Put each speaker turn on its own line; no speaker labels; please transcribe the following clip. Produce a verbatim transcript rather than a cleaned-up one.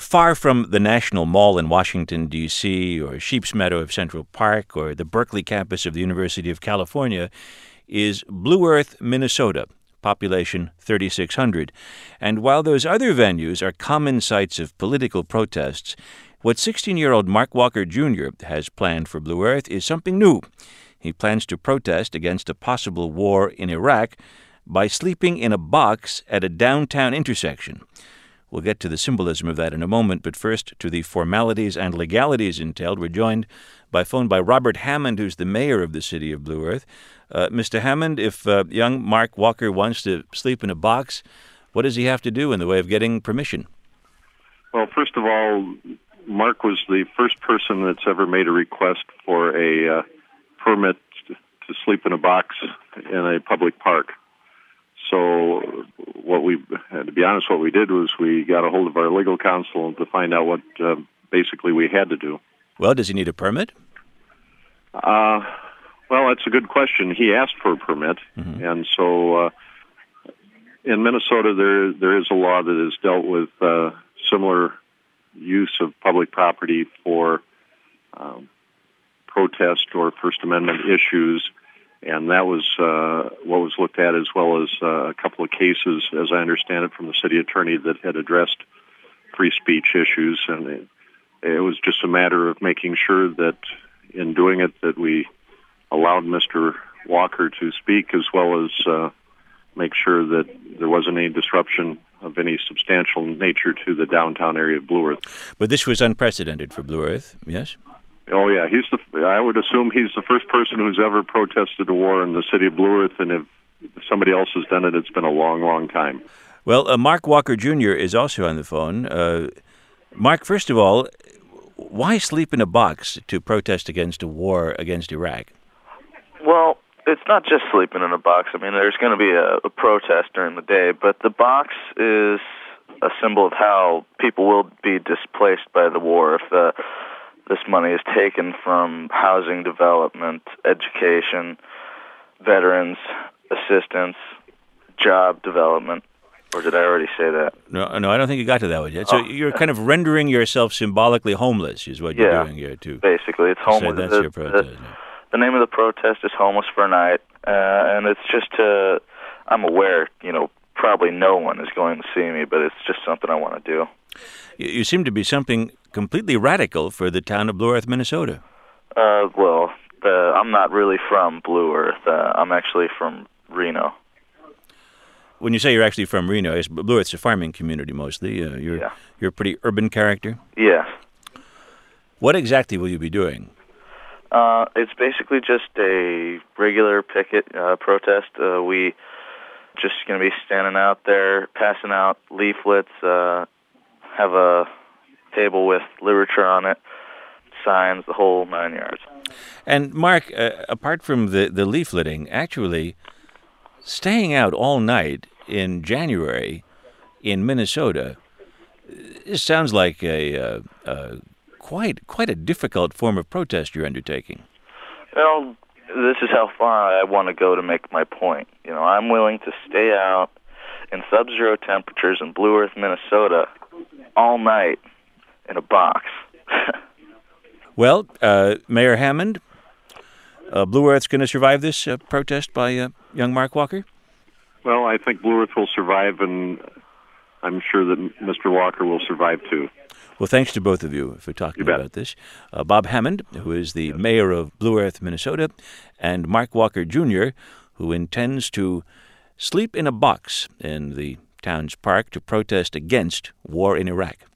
far from the National Mall in Washington, D C, or Sheep's Meadow of Central Park, or the Berkeley campus of the University of California, is Blue Earth, Minnesota, population thirty-six hundred. And while those other venues are common sites of political protests, what sixteen-year-old Mark Walker Junior has planned for Blue Earth is something new. He plans to protest against a possible war in Iraq by sleeping in a box at a downtown intersection. We'll get to the symbolism of that in a moment, but first to the formalities and legalities entailed. We're joined by phone by Robert Hammond, who's the mayor of the city of Blue Earth. Uh, Mister Hammond, if uh, young Mark Walker wants to sleep in a box, what does he have to do in the way of getting permission?
Well, first of all, Mark was the first person that's ever made a request for a uh, permit to sleep in a box in a public park. So what we, to be honest, what we did was we got a hold of our legal counsel to find out what uh, basically we had to do.
Well, does he need a permit?
Uh, well, that's a good question. He asked for a permit, mm-hmm. and so uh, in Minnesota there there is a law that has dealt with uh, similar use of public property for um, protest or First Amendment issues. And that was uh, what was looked at, as well as uh, a couple of cases, as I understand it, from the city attorney that had addressed free speech issues. And it, it was just a matter of making sure that in doing it that we allowed Mister Walker to speak, as well as uh, make sure that there wasn't any disruption of any substantial nature to the downtown area of Blue Earth.
But this was unprecedented for Blue Earth, yes?
Oh, yeah. He's the. I would assume he's the first person who's ever protested a war in the city of Blue Earth, and if somebody else has done it, it's been a long, long time.
Well, uh, Mark Walker Junior is also on the phone. Uh, Mark, first of all, why sleep in a box to protest against a war against Iraq?
Well, it's not just sleeping in a box. I mean, there's going to be a, a protest during the day, but the box is a symbol of how people will be displaced by the war if the this money is taken from housing development, education, veterans assistance, job development. Or did I already say that?
No, no, I don't think you got to that one yet. So oh. You're kind of rendering yourself symbolically homeless is what you're
yeah,
doing here, too.
Basically, it's homeless.
So that's
the,
your protest.
The, the name of the protest is Homeless for a Night, uh, and it's just to, I'm aware, you know, probably no one is going to see me, but it's just something I want to do.
You, you seem to be something completely radical for the town of Blue Earth, Minnesota.
Uh, well, uh, I'm not really from Blue Earth. Uh, I'm actually from Reno.
When you say you're actually from Reno, it's, Blue Earth's a farming community mostly. Uh, you're
yeah.
you're a pretty urban character.
Yes.
What exactly will you be doing?
Uh, it's basically just a regular picket uh, protest. Uh, we just going to be standing out there, passing out leaflets, uh, have a table with literature on it, signs, the whole nine yards. And
Mark, uh, apart from the, the leafleting, actually staying out all night in January in Minnesota, this sounds like a, uh, uh, quite quite a difficult form of protest you're undertaking.
Well, this is how far I want to go to make my point. You know, I'm willing to stay out in sub-zero temperatures in Blue Earth, Minnesota, all night in a box.
Well, uh, Mayor Hammond, uh, Blue Earth's going to survive this uh, protest by uh, young Mark Walker?
Well, I think Blue Earth will survive, and I'm sure that Mister Walker will survive, too.
Well, thanks to both of you for talking
you
about this. Uh, Bob Hammond, who is the mayor of Blue Earth, Minnesota, and Mark Walker Junior, who intends to sleep in a box in the town's park to protest against war in Iraq.